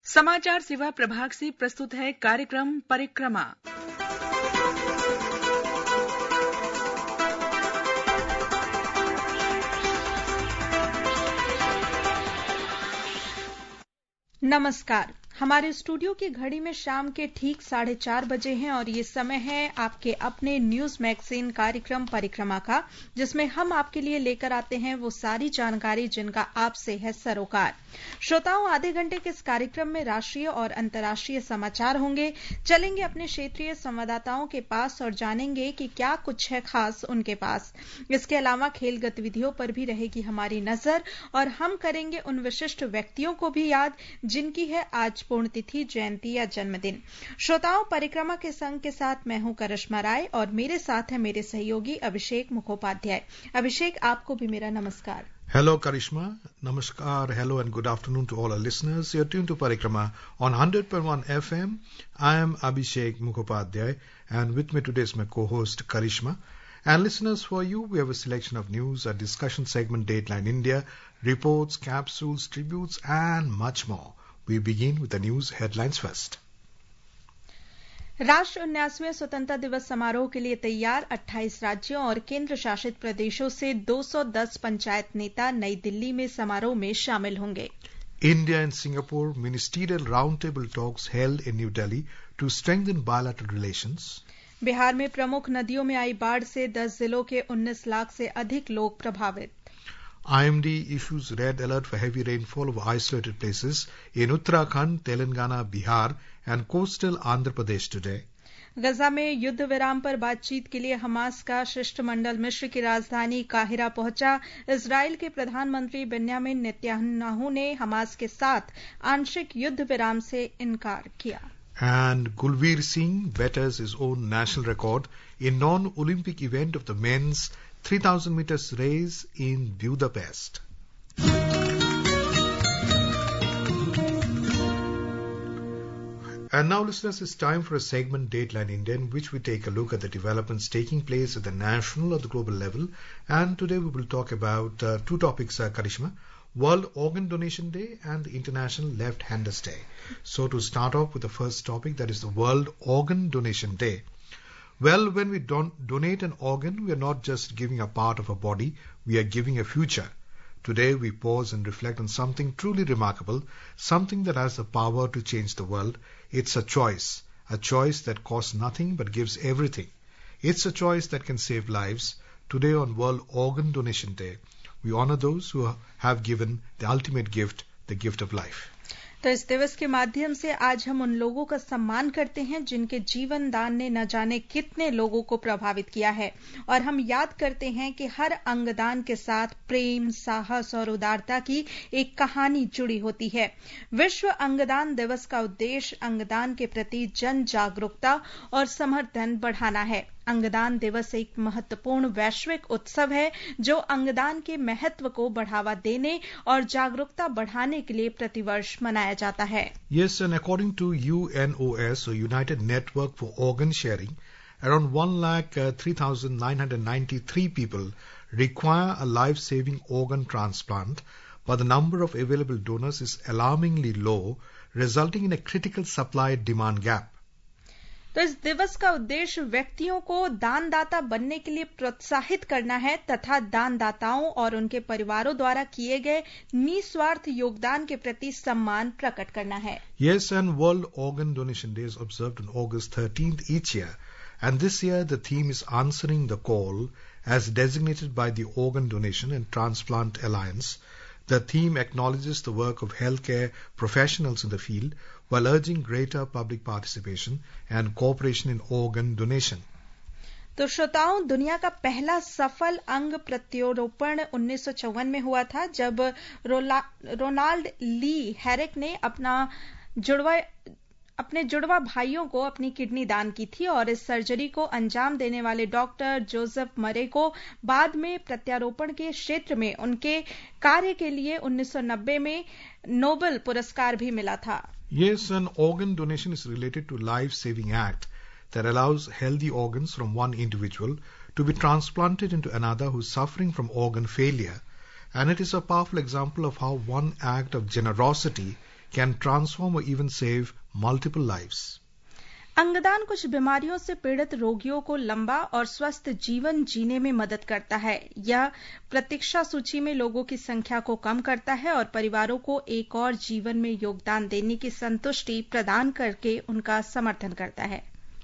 समाचार सेवा प्रभाग से प्रस्तुत है कार्यक्रम परिक्रमा। नमस्कार। हमारे स्टूडियो की घड़ी में शाम के ठीक 4:30 बजे हैं और ये समय है आपके अपने न्यूज मैगजीन कार्यक्रम परिक्रमा का, जिसमें हम आपके लिए लेकर आते हैं वो सारी जानकारी जिनका आपसे है सरोकार। श्रोताओं, आधे घंटे के इस कार्यक्रम में राष्ट्रीय और अंतर्राष्ट्रीय समाचार होंगे। चलेंगे अपने क्षेत्रीय संवाददाताओं के पास और जानेंगे कि क्या कुछ है खास उनके पास। इसके अलावा खेल गतिविधियों पर भी रहेगी हमारी नजर और हम करेंगे उन विशिष्ट व्यक्तियों को भी याद जिनकी है आज पुण्यतिथि, जयंती या जन्मदिन। श्रोताओं, परिक्रमा के संग के साथ मैं हूं करिश्मा राय और मेरे साथ है मेरे सहयोगी अभिषेक मुखोपाध्याय। अभिषेक, आपको भी मेरा नमस्कार। Hello Karishma, Namaskar, hello and good afternoon to all our listeners. You're tuned to Parikrama on 100.1 FM. I am Abhishek Mukhopadhyay and with me today is my co-host Karishma. And listeners, for you we have a selection of news, a discussion segment Dateline India, reports, capsules, tributes and much more. We begin with the news headlines first. राष्ट्र 19वें स्वतंत्रता दिवस समारोह के लिए तैयार। 28 राज्यों और केंद्र शासित प्रदेशों से 210 पंचायत नेता नई दिल्ली में समारोह में शामिल होंगे। India and Singapore ministerial roundtable talks held in New Delhi to strengthen bilateral relations. Bihar में प्रमुख नदियों में आई बाढ़ से 10 जिलों के 19 लाख से अधिक लोग प्रभावित। IMD issues red alert for heavy rainfall over isolated places in Uttarakhand, Telangana, Bihar and coastal Andhra Pradesh today. गजा में युद्ध विराम पर बातचीत के लिए हमास का शिष्टमंडल मिस्र की राजधानी काहिरा पहुंचा। इजराइल के प्रधानमंत्री बेन्यामिन नेतन्याहू ने हमास के साथ आंशिक युद्ध विराम से इनकार किया। And Gulveer Singh betters his own national record in non-Olympic event of the men's 3,000 meters race in Budapest. And now, listeners, it's time for a segment Dateline India in which we take a look at the developments taking place at the national or the global level. And today we will talk about two topics, Karishma. World Organ Donation Day and the International Left-Handers Day. So to start off with the first topic, that is the World Organ Donation Day. Well, when we donate an organ, we are not just giving a part of our body, we are giving a future. Today we pause and reflect on something truly remarkable, something that has the power to change the world. It's a choice that costs nothing but gives everything. It's a choice that can save lives. Today on World Organ Donation Day, we honor those who have given the ultimate gift, the gift of life. तो इस दिवस के माध्यम से आज हम उन लोगों का सम्मान करते हैं जिनके जीवन दान ने न जाने कितने लोगों को प्रभावित किया है और हम याद करते हैं कि हर अंगदान के साथ प्रेम, साहस और उदारता की एक कहानी जुड़ी होती है। विश्व अंगदान दिवस का उद्देश्य अंगदान के प्रति जन जागरूकता और समर्थन बढ़ाना है। अंगदान दिवस एक महत्वपूर्ण वैश्विक उत्सव है जो अंगदान के महत्व को बढ़ावा देने और जागरूकता बढ़ाने के लिए प्रतिवर्ष मनाया जाता है। Yes, and according to UNOS, or United Network for Organ Sharing, around 1,03,993 people require a life-saving organ transplant, but the number of available donors is alarmingly low, resulting in a critical supply-demand gap. तो इस दिवस का उद्देश्य व्यक्तियों को दानदाता बनने के लिए प्रोत्साहित करना है तथा दानदाताओं और उनके परिवारों द्वारा किए गए निस्वार्थ योगदान के प्रति सम्मान प्रकट करना है। Yes, and World Organ Donation Day is observed on August 13th each year, and this year the theme is Answering the Call, as designated by the Organ Donation and Transplant Alliance. The theme acknowledges the work of healthcare professionals in the field while urging greater public participation and cooperation in organ donation. तो श्रोताओं, दुनिया का पहला सफल अंग प्रत्यारोपण 1954 में हुआ था जब रोनाल्ड ली हेरिक ने अपने जुड़वा भाइयों को अपनी किडनी दान की थी और इस सर्जरी को अंजाम देने वाले डॉक्टर जोसेफ मरे को बाद में प्रत्यारोपण के क्षेत्र में उनके कार्य के लिए 1990 में नोबेल पुरस्कार भी मिला था। Yes, an organ donation is related to life-saving act that allows healthy organs from one individual to be transplanted into another who is suffering from organ failure. And it is a powerful example of how one act of generosity can transform or even save multiple lives. अंगदान कुछ बीमारियों से पीड़ित रोगियों को लंबा और स्वस्थ जीवन जीने में मदद करता है। यह प्रतीक्षा सूची में लोगों की संख्या को कम करता है और परिवारों को एक और जीवन में योगदान देने की संतुष्टि प्रदान करके उनका समर्थन करता है।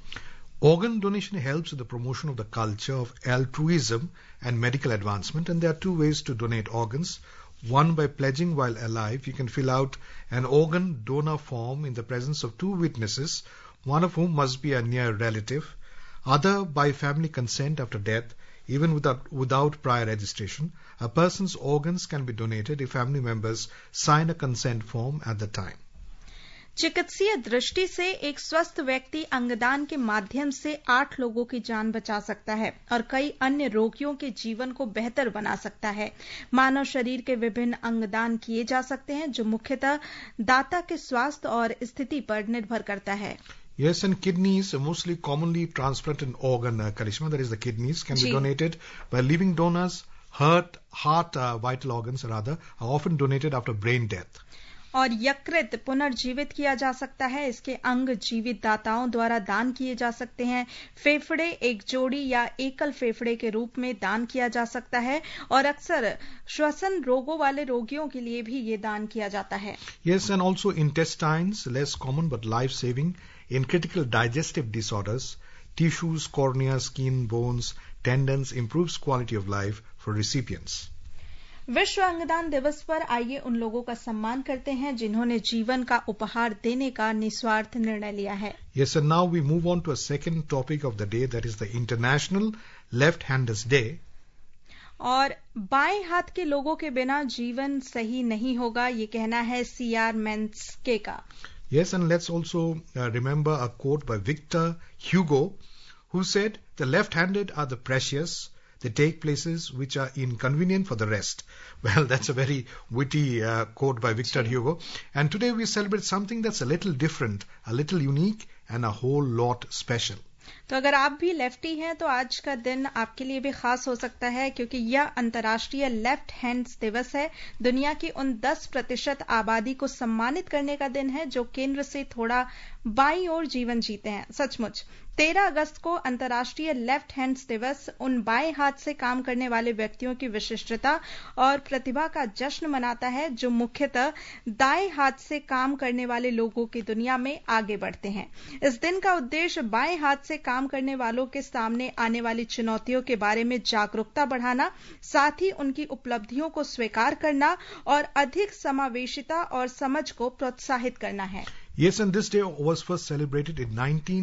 Organ donation helps in the promotion of the culture of altruism and medical advancement, and there are two ways to donate organs. One, by pledging while alive. You can fill out an organ donor form in the presence of two witnesses, one of whom must be a near relative. Other, by family consent after death, even without prior registration. A person's organs can be donated if family members sign a consent form at the time. चिकित्सीय दृष्टि से एक स्वस्थ व्यक्ति अंगदान के माध्यम से 8 लोगों की जान बचा सकता है और कई अन्य रोगियों के जीवन को बेहतर बना सकता है। मानव शरीर के विभिन्न अंगदान किए जा सकते हैं जो मुख्यतः दाता के स्वास्थ्य और स्थिति पर निर्भर करता है। Yes, and kidneys, a mostly commonly transplanted organ, Karishma, that is the kidneys, can be donated by living donors. Heart, vital organs rather, are often donated after brain death. और यकृत पुनर्जीवित किया जा सकता है। इसके अंग जीवित दाताओं द्वारा दान किए जा सकते हैं। फेफड़े एक जोड़ी या एकल फेफड़े के रूप में दान किया जा सकता है और अक्सर श्वसन रोगों वाले रोगियों के लिए भी ये दान किया जाता है। Yes, and also intestines, less common but life-saving in critical digestive disorders. Tissues, cornea, skin, bones, tendons improves quality of life for recipients. विश्व अंगदान दिवस पर आइए उन लोगों का सम्मान करते हैं जिन्होंने जीवन का उपहार देने का निस्वार्थ निर्णय लिया है। Yes, and now we move on to a second topic of the day, that is the International Left-Handers Day. और बाएं हाथ के लोगों के बिना जीवन सही नहीं होगा, ये कहना है C.R. मेन्स्के का। Yes, and let's also remember a quote by Victor Hugo, who said, "The left-handed are the precious. They take places which are inconvenient for the rest." Well, that's a very witty quote by Victor Hugo. And today we celebrate something that's a little different, a little unique, and a whole lot special. तो अगर आप भी lefty हैं तो आज का दिन आपके लिए भी खास हो सकता है क्योंकि यह अंतर्राष्ट्रीय लेफ्ट हैंड्स दिवस है। दुनिया की उन 10% आबादी को सम्मानित करने का दिन है जो केंद्र से थोड़ा बाईं ओर जीवन जीते हैं। सचमुच 13 अगस्त को अंतर्राष्ट्रीय लेफ्ट हैंड्स दिवस उन बाएं हाथ से काम करने वाले व्यक्तियों की विशिष्टता और प्रतिभा का जश्न मनाता है जो मुख्यतः दाएं हाथ से काम करने वाले लोगों की दुनिया में आगे बढ़ते हैं। इस दिन का उद्देश्य बाएं हाथ से काम करने वालों के सामने आने वाली चुनौतियों के बारे में जागरूकता बढ़ाना, साथ ही उनकी उपलब्धियों को स्वीकार करना और अधिक समावेशिता और समझ को प्रोत्साहित करना है। Yes, and this day was first celebrated in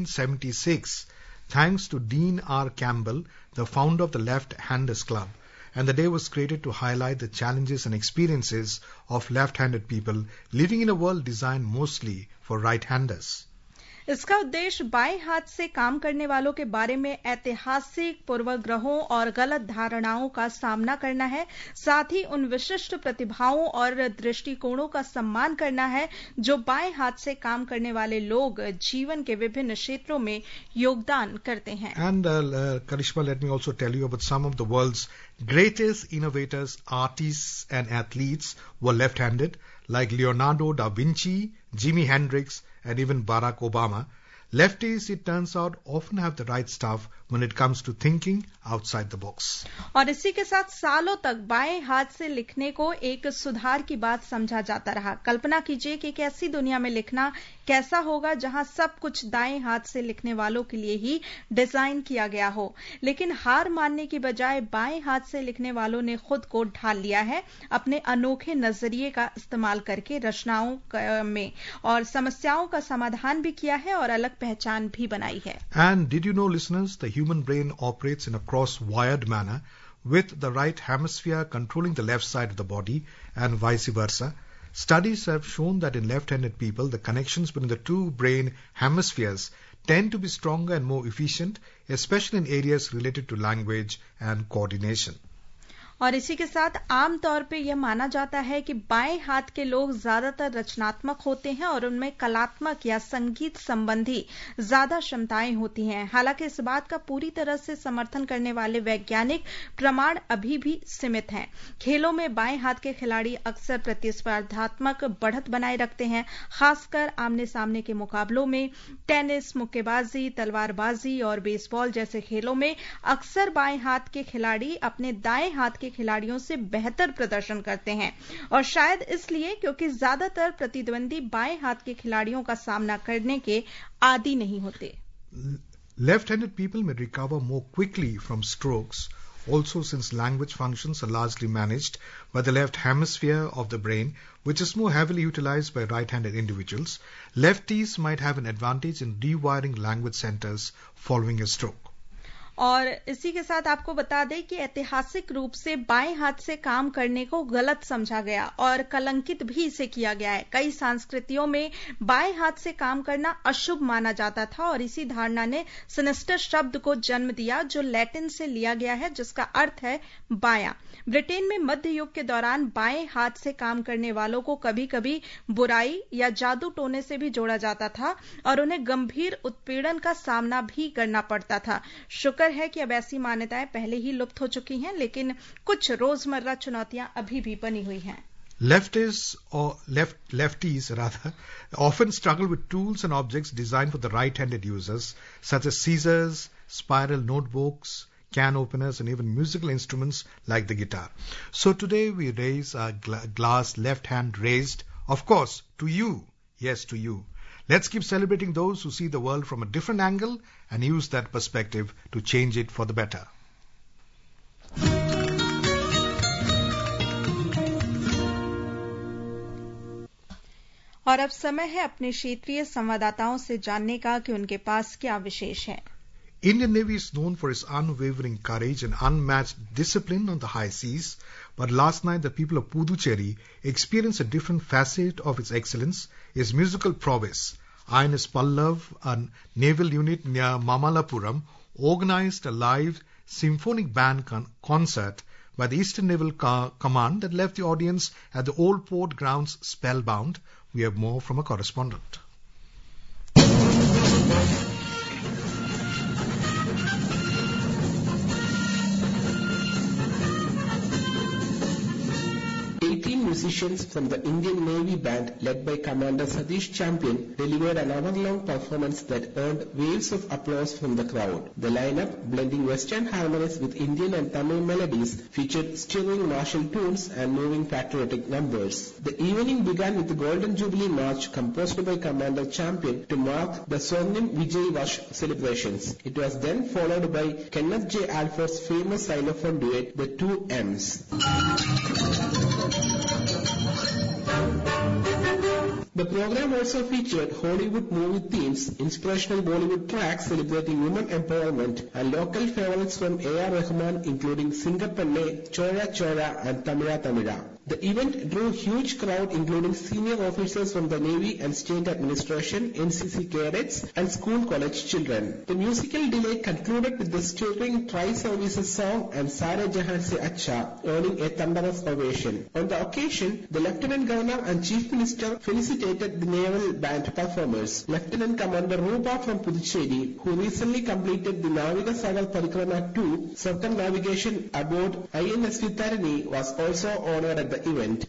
1976 thanks to Dean R. Campbell, the founder of the Left-Handers Club. And the day was created to highlight the challenges and experiences of left-handed people living in a world designed mostly for right-handers. इसका उद्देश्य बाएं हाथ से काम करने वालों के बारे में ऐतिहासिक पूर्वाग्रहों और गलत धारणाओं का सामना करना है, साथ ही उन विशिष्ट प्रतिभाओं और दृष्टिकोणों का सम्मान करना है जो बाएं हाथ से काम करने वाले लोग जीवन के विभिन्न क्षेत्रों में योगदान करते हैं। And Karishma, let me also tell you about some of the world's greatest innovators, artists and athletes were left-handed, like Leonardo da Vinci, Jimi Hendrix, and even Barack Obama. Lefties, it turns out, often have the right stuff when it comes to thinking outside the box. और इसी के साथ सालों तक बाएं हाथ से लिखने को एक सुधार की बात समझा जाता रहा। कल्पना कीजिए कि एक ऐसी दुनिया में लिखना कैसा होगा जहां सब कुछ दाएं हाथ से लिखने वालों के लिए ही डिजाइन किया गया हो। लेकिन हार मानने की बजाय बाएं हाथ से लिखने वालों ने खुद को ढाल लिया है, अपने अनोखे नजरिए का इस्तेमाल करके रचनाओं में और समस्याओं का समाधान भी किया है और अलग पहचान भी बनाई है। And did you know, listeners, the human brain operates in a cross-wired manner with the right hemisphere controlling the left side of the body and vice versa. Studies have shown that in left-handed people, the connections between the two brain hemispheres tend to be stronger and more efficient, especially in areas related to language and coordination. और इसी के साथ आमतौर पे यह माना जाता है कि बाएं हाथ के लोग ज्यादातर रचनात्मक होते हैं और उनमें कलात्मक या संगीत संबंधी ज्यादा क्षमताएं होती हैं। हालांकि इस बात का पूरी तरह से समर्थन करने वाले वैज्ञानिक प्रमाण अभी भी सीमित हैं। खेलों में बाएं हाथ के खिलाड़ी अक्सर प्रतिस्पर्धात्मक बढ़त बनाए रखते हैं, खासकर आमने सामने के मुकाबलों में। टेनिस, मुक्केबाजी, तलवारबाजी और बेसबॉल जैसे खेलों में अक्सर बाएं हाथ के खिलाड़ी अपने दाएं हाथ के खिलाड़ियों से बेहतर प्रदर्शन करते हैं, और शायद इसलिए क्योंकि ज्यादातर प्रतिद्वंदी बाएं हाथ के खिलाड़ियों का सामना करने के आदी नहीं होते। Left-handed people may recover more quickly from strokes, also since language functions are largely managed by the left hemisphere of the brain, which is more heavily utilized by right-handed individuals. Lefties might have an advantage in rewiring language centers following a stroke. और इसी के साथ आपको बता दें कि ऐतिहासिक रूप से बाएं हाथ से काम करने को गलत समझा गया और कलंकित भी इसे किया गया है। कई संस्कृतियों में बाएं हाथ से काम करना अशुभ माना जाता था और इसी धारणा ने सिनिस्टर शब्द को जन्म दिया, जो लैटिन से लिया गया है, जिसका अर्थ है बायां। ब्रिटेन में मध्य युग के दौरान बाएं हाथ से काम करने वालों को कभी कभी बुराई या जादू टोने से भी जोड़ा जाता था और उन्हें गंभीर उत्पीड़न का सामना भी करना पड़ता था। शुक्र है कि अब ऐसी मान्यताएं पहले ही लुप्त हो चुकी हैं, लेकिन कुछ रोजमर्रा चुनौतियां अभी भी बनी हुई हैं। Lefties often struggle with tools and objects designed for the right-handed users, such as scissors, spiral notebooks, can openers, and even musical instruments like the guitar. So today we raise our glass left hand raised, of course, to you. Yes, to you. Let's keep celebrating those who see the world from a different angle and use that perspective to change it for the better. और अब समय है अपने क्षेत्रीय संवाददाताओं से जानने का कि उनके पास क्या विशेष है। Indian Navy is known for its unwavering courage and unmatched discipline on the high seas, but last night the people of Puducherry experienced a different facet of its excellence, its musical prowess. INS Pallav, a naval unit near Mamalapuram, organized a live symphonic band concert by the Eastern Naval Command that left the audience at the old port grounds spellbound. We have more from a correspondent. Musicians from the Indian Navy Band, led by Commander Satish Champion, delivered an hour-long performance that earned waves of applause from the crowd. The lineup, blending Western harmonies with Indian and Tamil melodies, featured stirring martial tunes and moving patriotic numbers. The evening began with the Golden Jubilee March composed by Commander Champion to mark the Swarnim Vijay Vash celebrations. It was then followed by Kenneth J. Alford's famous xylophone duet, The Two M's. The program also featured Hollywood movie themes, inspirational Bollywood tracks celebrating women empowerment, and local favorites from A.R. Rahman, including Singapanne, Chora Chora, and Tamira Tamira. The event drew huge crowd, including senior officers from the Navy and State Administration, NCC cadets, and school college children. The musical delight concluded with the stirring tri-services song and Sare Jahan Se Acha, earning a thunderous ovation. On the occasion, the Lieutenant Governor and Chief Minister felicitated the Naval Band performers. Lieutenant Commander Rupa from Puducherry, who recently completed the Navika Sagar Parikrama 2 circumnavigation aboard INS Tarini, was also honored at the event.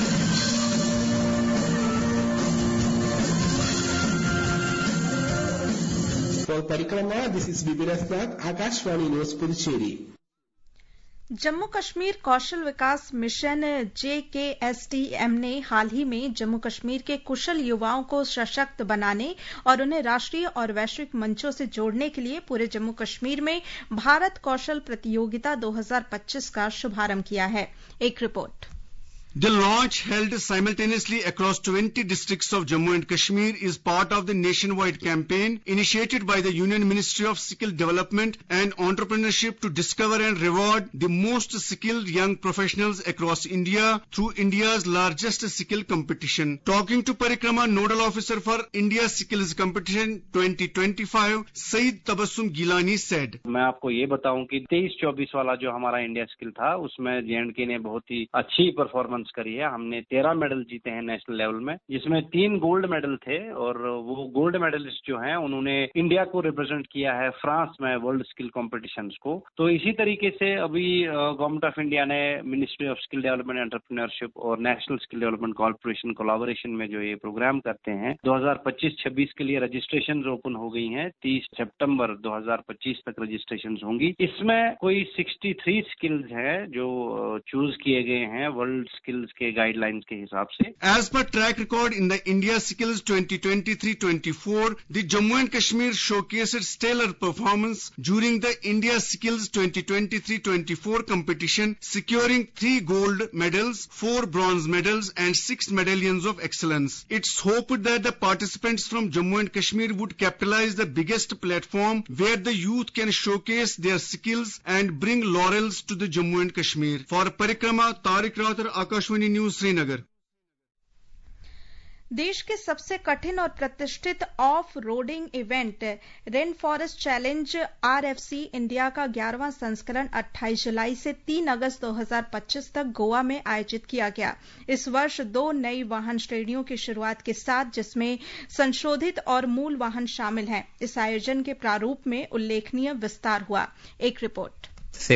For Parikrama, this is Bibir Nath, Akashvani News, Puducherry. Jammu Kashmir कौशल विकास mission JKSTM ने हाल ही में जम्मू कश्मीर के कुशल युवाओं को सशक्त बनाने और उन्हें राष्ट्रीय और वैश्विक मंचों से जोड़ने के लिए पूरे जम्मू कश्मीर में भारत कौशल प्रतियोगिता 2025 का शुभारंभ किया है। एक रिपोर्ट। The launch, held simultaneously across 20 districts of Jammu and Kashmir, is part of the nationwide campaign initiated by the Union Ministry of Skill Development and Entrepreneurship to discover and reward the most skilled young professionals across India through India's largest skill competition. Talking to Parikrama Nodal Officer for India Skills Competition 2025, Saeed Tabassum Gilani said, मैं आपको ये बताऊं कि 23-24 वाला जो हमारा India skill था उसमें J&K ने बहुत ही अच्छी परफॉर्मेंस करी है। हमने 13 मेडल जीते हैं नेशनल लेवल में, जिसमें 3 गोल्ड मेडल थे और वो गोल्ड मेडलिस्ट जो हैं उन्होंने इंडिया को रिप्रेजेंट किया है फ्रांस में वर्ल्ड स्किल कॉम्पिटिशन्स को। तो इसी तरीके से अभी गवर्नमेंट ऑफ इंडिया ने ministry of skill development entrepreneurship और national skill development corporation collaboration में जो ये प्रोग्राम करते हैं 2025-26 के लिए रजिस्ट्रेशन ओपन हो गई हैं। 30 सितंबर 2025 तक रजिस्ट्रेशन होंगी। इसमें कोई 63 स्किल्स हैं जो चूज किए गए हैं वर्ल्ड स्किल्स के गाइडलाइंस के हिसाब से। As per track record in the India Skills 2023-24, the Jammu and Kashmir showcased stellar performance during the India Skills 2023-24 competition, securing 3 gold medals, 4 bronze medals and 6 medallions of excellence. It's hoped that the participants from Jammu and Kashmir would capitalize the biggest platform where the youth can showcase their skills and bring laurels to the Jammu and Kashmir. For Parikrama, Tariq Rawat, Akashwani News, Srinagar. देश के सबसे कठिन और प्रतिष्ठित off roading event rain forest challenge RFC India का 11वां संस्करण 28 जुलाई से 3 अगस्त 2025 तक गोवा में आयोजित किया गया। इस वर्ष 2 नई वाहन श्रेणियों की शुरुआत के साथ, जिसमें संशोधित और मूल वाहन शामिल हैं। इस आयोजन के प्रारूप में उल्लेखनीय विस्तार हुआ। एक रिपोर्ट।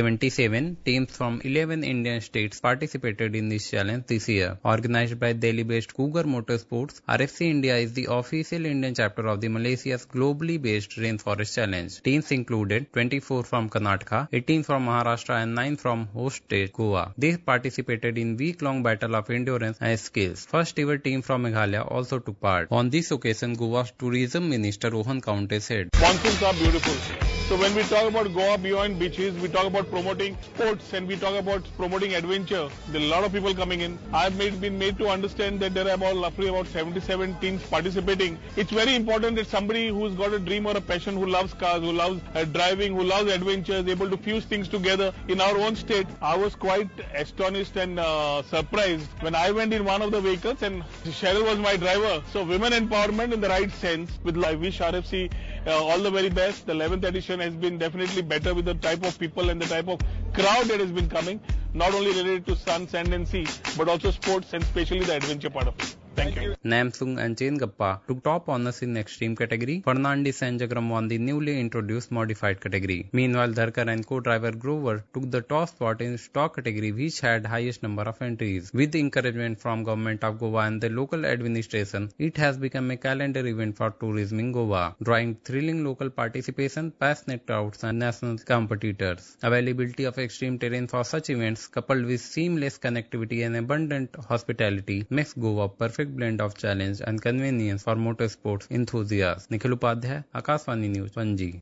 77 teams from 11 Indian states participated in this challenge this year. Organized by Delhi-based Cougar Motorsports, RFC India is the official Indian chapter of the Malaysia's globally based Rainforest Challenge. Teams included 24 from Karnataka, 18 from Maharashtra and 9 from host state Goa. They participated in week-long battle of endurance and skills. First ever team from Meghalaya also took part. On this occasion, Goa's tourism minister Rohan Kaunte said, "Monsoons are beautiful. So when we talk about Goa beyond beaches, we talk about promoting sports and we talk about promoting adventure. There are a lot of people coming in. I've been made to understand that there are roughly about 77 teams participating. It's very important that somebody who's got a dream or a passion, who loves cars, who loves driving, who loves adventure, is able to fuse things together. In our own state, I was quite astonished and surprised when I went in one of the vehicles and Cheryl was my driver. So women empowerment in the right sense. I wish RFC all the very best. The 11th edition has been definitely better with the type of people and the type of crowd that has been coming, not only related to sun, sand and sea, but also sports and especially the adventure part of it. Thank you. Namsung and Chain Gappa took top honors in extreme category. Fernandez and Jagram won the newly introduced modified category. Meanwhile, Dharkar and co-driver Grover took the top spot in stock category, which had highest number of entries. With the encouragement from Government of Goa and the local administration, it has become a calendar event for tourism in Goa, drawing thrilling local participation, passionate crowds and national competitors. Availability of extreme terrain for such events, coupled with seamless connectivity and abundant hospitality, makes Goa perfect blend of challenge and convenience for motorsports enthusiasts. Nikhil Upadhyay, Akashvani news, Panaji.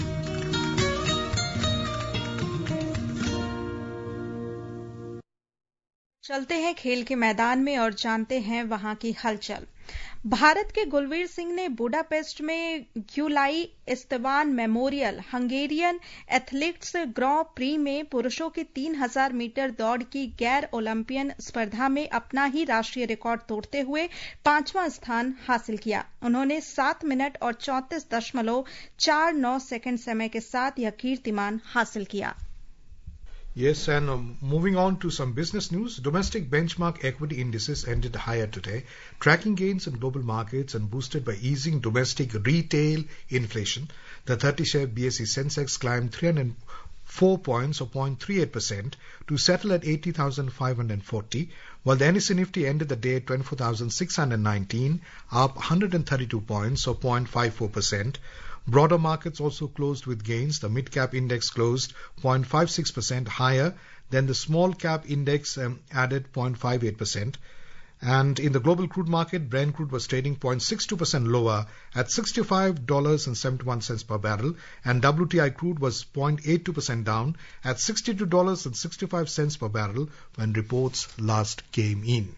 चलते हैं खेल के मैदान में और जानते हैं वहां की हलचल। भारत के गुलवीर सिंह ने बुडापेस्ट में Gyulai Istvan memorial Hungarian athletics grand prix में पुरुषों की 3000 मीटर दौड़ की गैर ओलंपियन स्पर्धा में अपना ही राष्ट्रीय रिकॉर्ड तोड़ते हुए 5वां स्थान हासिल किया। उन्होंने 7 मिनट और 34.49 सेकंड समय के साथ यह कीर्तिमान हासिल किया। Yes, and moving on to some business news, domestic benchmark equity indices ended higher today, tracking gains in global markets and boosted by easing domestic retail inflation. The 30-share BSE Sensex climbed 304 points or 0.38% to settle at 80,540, while the NSE Nifty ended the day at 24,619, up 132 points or 0.54%. Broader markets also closed with gains. The mid-cap index closed 0.56% higher than the small-cap index added 0.58%. And in the global crude market, Brent crude was trading 0.62% lower at $65.71 per barrel, and WTI crude was 0.82% down at $62.65 per barrel when reports last came in.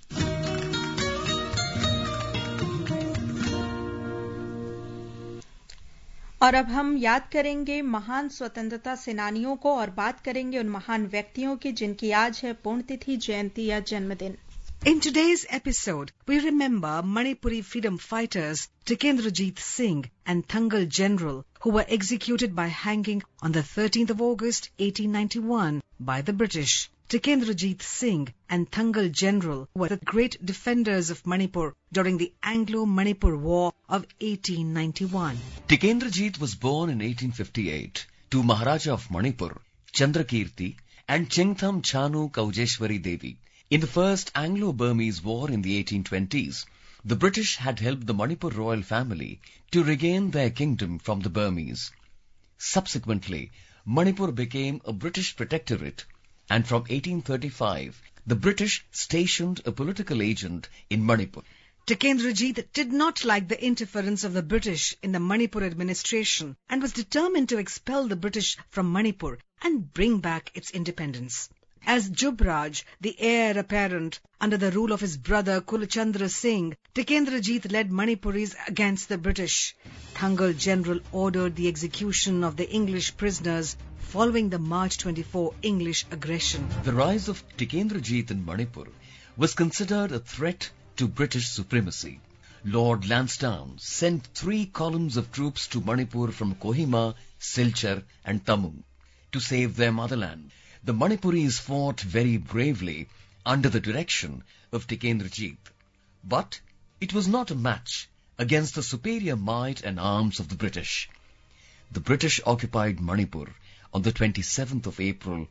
और अब हम याद करेंगे महान स्वतंत्रता सेनानियों को और बात करेंगे उन महान व्यक्तियों की जिनकी आज है पुण्यतिथि, जयंती या जन्मदिन. In today's episode, we remember Manipuri freedom fighters Tikendrajit Singh and Thangal General, who were executed by hanging on the 13th of August 1891 by the British. Tikendrajit Singh and Thangal General were the great defenders of Manipur during the Anglo-Manipur War of 1891. Tikendrajit was born in 1858 to Maharaja of Manipur, Chandrakirti, and Chengtham Chanu Kaujeshwari Devi. In the First Anglo-Burmese War in the 1820s, the British had helped the Manipur royal family to regain their kingdom from the Burmese. Subsequently, Manipur became a British protectorate, and from 1835, the British stationed a political agent in Manipur. Tikendrajit did not like the interference of the British in the Manipur administration and was determined to expel the British from Manipur and bring back its independence. As Jubraj, the heir apparent, under the rule of his brother Kulachandra Singh, Tikendrajit led Manipuris against the British. Thangal General ordered the execution of the English prisoners following the March 24 English aggression. The rise of Tikendrajit in Manipur was considered a threat to British supremacy. Lord Lansdowne sent 3 columns of troops to Manipur from Kohima, Silchar and Tamung to save their motherland. The Manipuris fought very bravely under the direction of Tikendrajit. But it was not a match against the superior might and arms of the British. The British occupied Manipur on the 27th of April,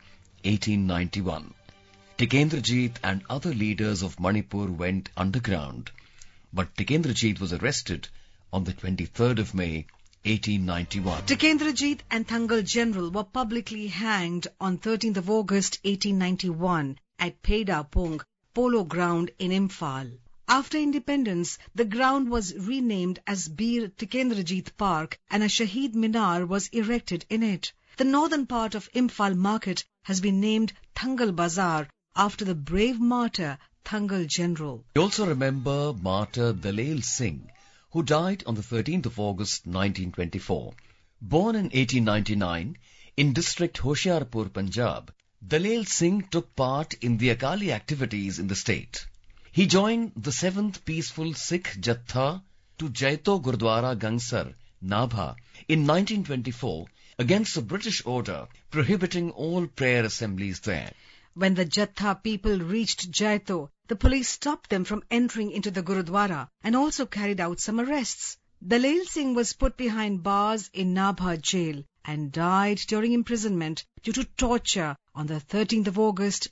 1891. Tikendrajit and other leaders of Manipur went underground, but Tikendrajit was arrested on the 23rd of May, 1891. Tikendrajit and Thangal General were publicly hanged on 13th of August 1891 at Peda Pung Polo Ground in Imphal. After independence, the ground was renamed as Bir Tikendrajit Park and a Shaheed Minar was erected in it. The northern part of Imphal market has been named Thangal Bazaar after the brave martyr Thangal General. We also remember martyr Dalel Singh, who died on the 13th of August 1924. Born in 1899 in district Hoshiarpur, Punjab, Dalel Singh took part in the Akali activities in the state. He joined the 7th Peaceful Sikh Jatha to Jaito Gurdwara Gangsar, Nabha in 1924 against the British order prohibiting all prayer assemblies there. When the Jatha people reached Jaito, the police stopped them from entering into the Gurudwara and also carried out some arrests. Dalel Singh was put behind bars in Nabha jail and died during imprisonment due to torture on the 13th of August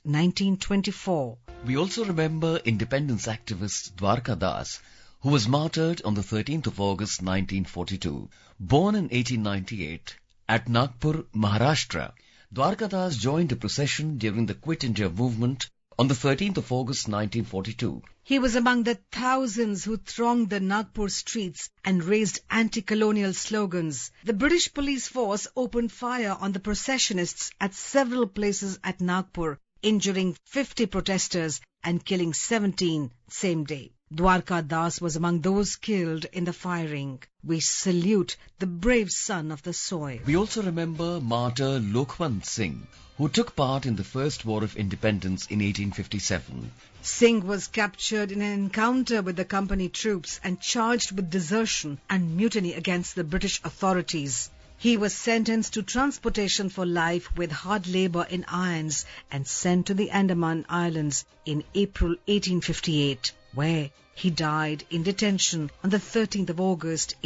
1924. We also remember independence activist Dwarka Das, who was martyred on the 13th of August 1942. Born in 1898 at Nagpur, Maharashtra, Dwarka Das joined a procession during the Quit India movement on the 13th of August 1942. He was among the thousands who thronged the Nagpur streets and raised anti-colonial slogans. The British police force opened fire on the processionists at several places at Nagpur, injuring 50 protesters and killing 17 same day. Dwarka Das was among those killed in the firing. We salute the brave son of the soil. We also remember martyr Lokhwant Singh, who took part in the First War of Independence in 1857. Singh was captured in an encounter with the company troops and charged with desertion and mutiny against the British authorities. He was sentenced to transportation for life with hard labour in irons and sent to the Andaman Islands in April 1858, where he died in detention on the 13th of August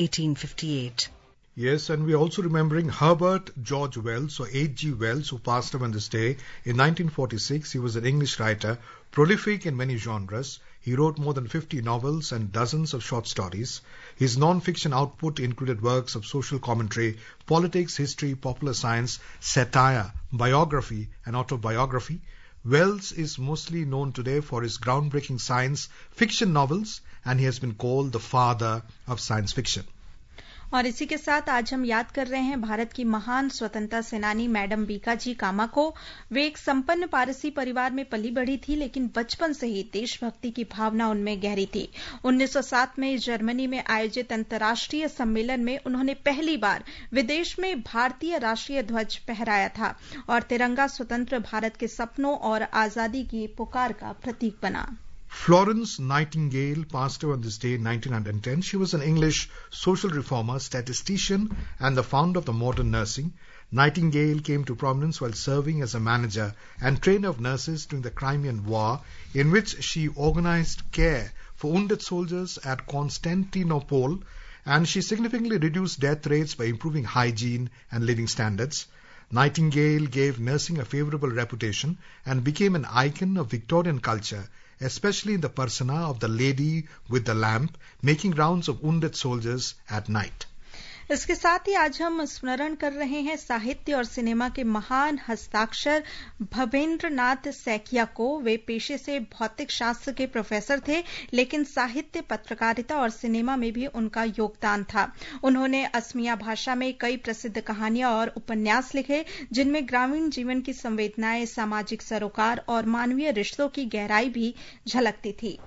1858. Yes, and we're also remembering Herbert George Wells, or H.G. Wells, who passed away on this day in 1946. He was an English writer, prolific in many genres. He wrote more than 50 novels and dozens of short stories. His non-fiction output included works of social commentary, politics, history, popular science, satire, biography and autobiography. Wells is mostly known today for his groundbreaking science fiction novels, and he has been called the father of science fiction. और इसी के साथ आज हम याद कर रहे हैं भारत की महान स्वतंत्रता सेनानी मैडम बीकाजी कामा को। वे एक संपन्न पारसी परिवार में पली बढ़ी थी, लेकिन बचपन से ही देशभक्ति की भावना उनमें गहरी थी। 1907 में जर्मनी में आयोजित अंतर्राष्ट्रीय सम्मेलन में उन्होंने पहली बार विदेश में भारतीय राष्ट्रीय ध्वज फहराया था और तिरंगा स्वतंत्र भारत के सपनों और आजादी की पुकार का प्रतीक बना। Florence Nightingale passed away on this day in 1910. She was an English social reformer, statistician, and the founder of the modern nursing. Nightingale came to prominence while serving as a manager and trainer of nurses during the Crimean War, in which she organized care for wounded soldiers at Constantinople, and she significantly reduced death rates by improving hygiene and living standards. Nightingale gave nursing a favorable reputation and became an icon of Victorian culture, especially in the persona of the lady with the lamp, making rounds of wounded soldiers at night. इसके साथ ही आज हम स्मरण कर रहे हैं साहित्य और सिनेमा के महान हस्ताक्षर भवेंद्र नाथ सैकिया को। वे पेशे से भौतिक शास्त्र के प्रोफेसर थे, लेकिन साहित्य, पत्रकारिता और सिनेमा में भी उनका योगदान था। उन्होंने असमिया भाषा में कई प्रसिद्ध कहानियां और उपन्यास लिखे, जिनमें ग्रामीण जीवन की संवेदनाएं, सामाजिक सरोकार और मानवीय रिश्तों की गहराई भी झलकती थी।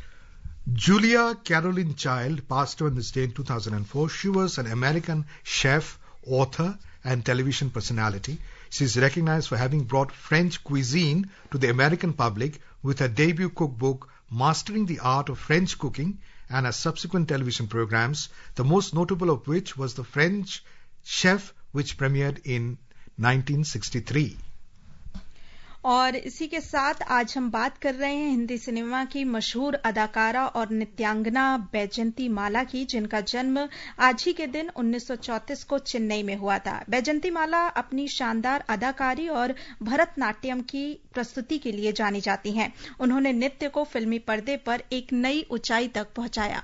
Julia Caroline Child passed away on this day in 2004. She was an American chef, author, and television personality. She is recognized for having brought French cuisine to the American public with her debut cookbook, Mastering the Art of French Cooking, and her subsequent television programs, the most notable of which was The French Chef, which premiered in 1963. और इसी के साथ आज हम बात कर रहे हैं हिंदी सिनेमा की मशहूर अदाकारा और नृत्यांगना बैजंती माला की, जिनका जन्म आज ही के दिन 1934 को चेन्नई में हुआ था। बैजंती माला अपनी शानदार अदाकारी और भरतनाट्यम की प्रस्तुति के लिए जानी जाती हैं। उन्होंने नृत्य को फिल्मी पर्दे पर एक नई ऊंचाई तक पहुंचाया।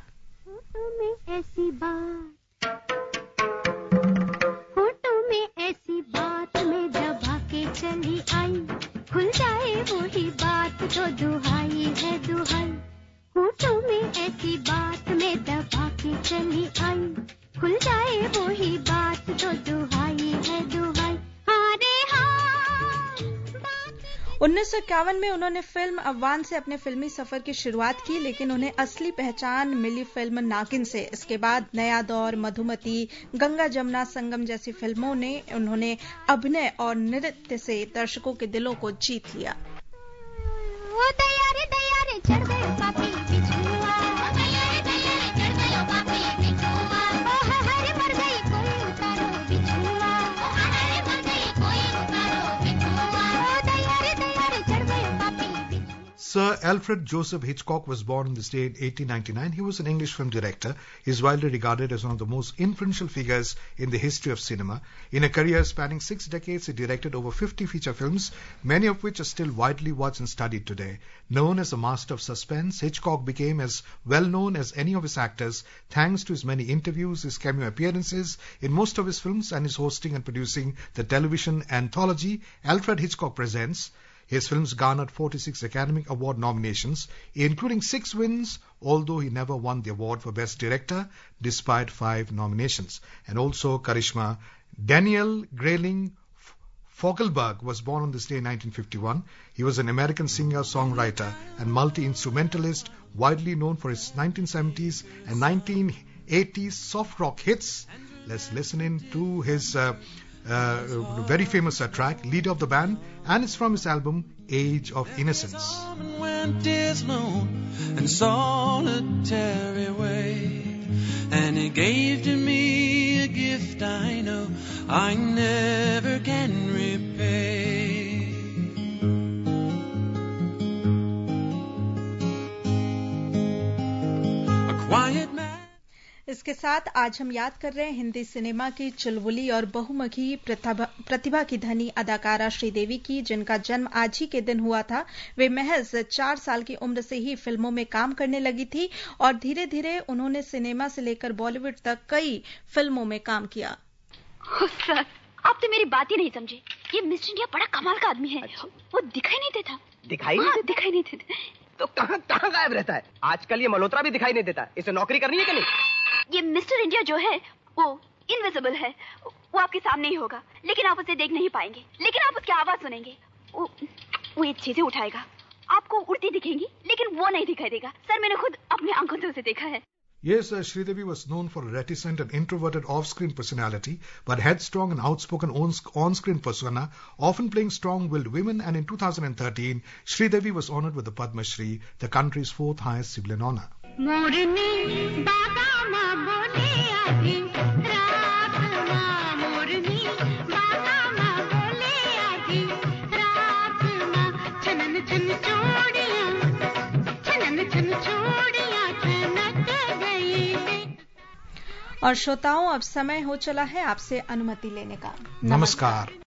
चली आई, खुल जाए वही बात तो दुहाई है दुहाई, होठों में ऐसी बात में दबा के चली आई, खुल जाए वही बात तो दुहाई है दुहाई, अरे हाँ। 1951 में उन्होंने फिल्म अफवान से अपने फिल्मी सफर की शुरुआत की, लेकिन उन्हें असली पहचान मिली फिल्म नागिन से। इसके बाद नया दौर, मधुमती, गंगा जमुना संगम जैसी फिल्मों ने उन्होंने अभिनय और नृत्य से दर्शकों के दिलों को जीत लिया। ओ दयारे दयारे चढ़ गए पापी बिछुआ, ओ दयारे दयारे चढ़ गए पापी बिछुआ, ओ हरे मर गई कोई उतारो बिछुआ, ओ हरे मर गई कोई उतारो बिछुआ, ओ दयारे दयारे चढ़ गए पापी बिछुआ। Sir Alfred Joseph Hitchcock was born on this day in 1899. He was an English film director. He is widely regarded as one of the most influential figures in the history of cinema. In a career spanning 6 decades, he directed over 50 feature films, many of which are still widely watched and studied today. Known as a master of suspense, Hitchcock became as well known as any of his actors thanks to his many interviews, his cameo appearances in most of his films, and his hosting and producing the television anthology Alfred Hitchcock Presents. His films garnered 46 Academy Award nominations, including 6 wins, although he never won the award for Best Director, despite 5 nominations. And also Karishma. Daniel Grayling Fogelberg was born on this day in 1951. He was an American singer, songwriter, and multi-instrumentalist, widely known for his 1970s and 1980s soft rock hits. Let's listen in to his very famous track, leader of the band, and it's from his album Age of Innocence. Went dismal and solitary way, and he gave to me a gift I know I never can repay. A quiet man. इसके साथ आज हम याद कर रहे हैं Hindi cinema की चुलबुली और बहुमुखी प्रतिभा की धनी अदाकारा श्रीदेवी की, जिनका जन्म आज ही के दिन हुआ था। वे महज 4 साल की उम्र से ही फिल्मों में काम करने लगी थी और धीरे धीरे उन्होंने सिनेमा से लेकर बॉलीवुड तक कई फिल्मों में काम किया। सर, आप तो मेरी बात ही नहीं समझे। ये मिस्टर इंडिया बड़ा कमाल का आदमी है। वो दिखाई नहीं देता। दिखाई नहीं देता? दिखाई नहीं देता। तो कहाँ गायब रहता है? आजकल ये मल्होत्रा भी दिखाई नहीं देता। इसे नौकरी करनी है कि नहीं? ये मिस्टर इंडिया जो है वो इनविजिबल है। वो आपके सामने ही होगा, लेकिन आप उसे देख नहीं पाएंगे, लेकिन आप उसकी आवाज सुनेंगे। वो ये चीजें उठाएगा, आपको उड़ती दिखेंगी, लेकिन वो नहीं दिखाई देगा। सर, मैंने खुद अपने आंखों से उसे देखा है। Yes, Sridevi was known for a reticent and introverted off-screen personality, but headstrong and outspoken on-screen persona, often playing strong-willed women. And in 2013, Sridevi was honored with the Padma Shri, the country's fourth highest civilian honor. और श्रोताओं, अब समय हो चला है आपसे अनुमति लेने का। नमस्कार।